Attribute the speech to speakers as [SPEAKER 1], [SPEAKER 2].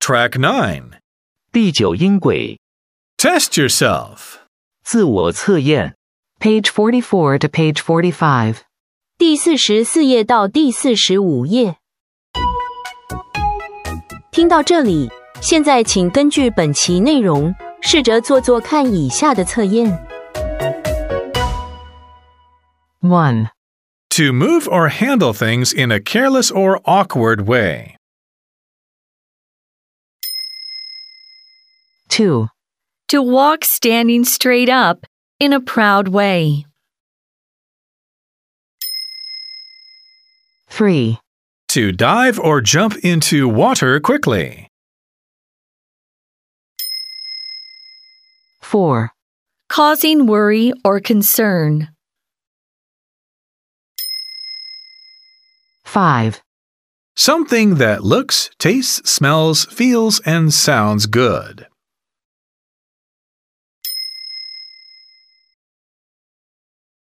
[SPEAKER 1] Track 9.
[SPEAKER 2] 第9音轨
[SPEAKER 1] Test yourself.
[SPEAKER 2] 自我测验
[SPEAKER 3] Page 44 to page 45.
[SPEAKER 4] 第44页到第45页。听到这里，现在请根据本期内容，试着做看以下的测验。
[SPEAKER 3] 1.
[SPEAKER 1] To move or handle things in a careless or awkward way.
[SPEAKER 3] 2.
[SPEAKER 5] To walk standing straight up in a proud way.
[SPEAKER 3] 3.
[SPEAKER 1] To dive or jump into water quickly.
[SPEAKER 3] 4.
[SPEAKER 5] Causing worry or concern.
[SPEAKER 3] 5.
[SPEAKER 1] Something that looks, tastes, smells, feels, and sounds good.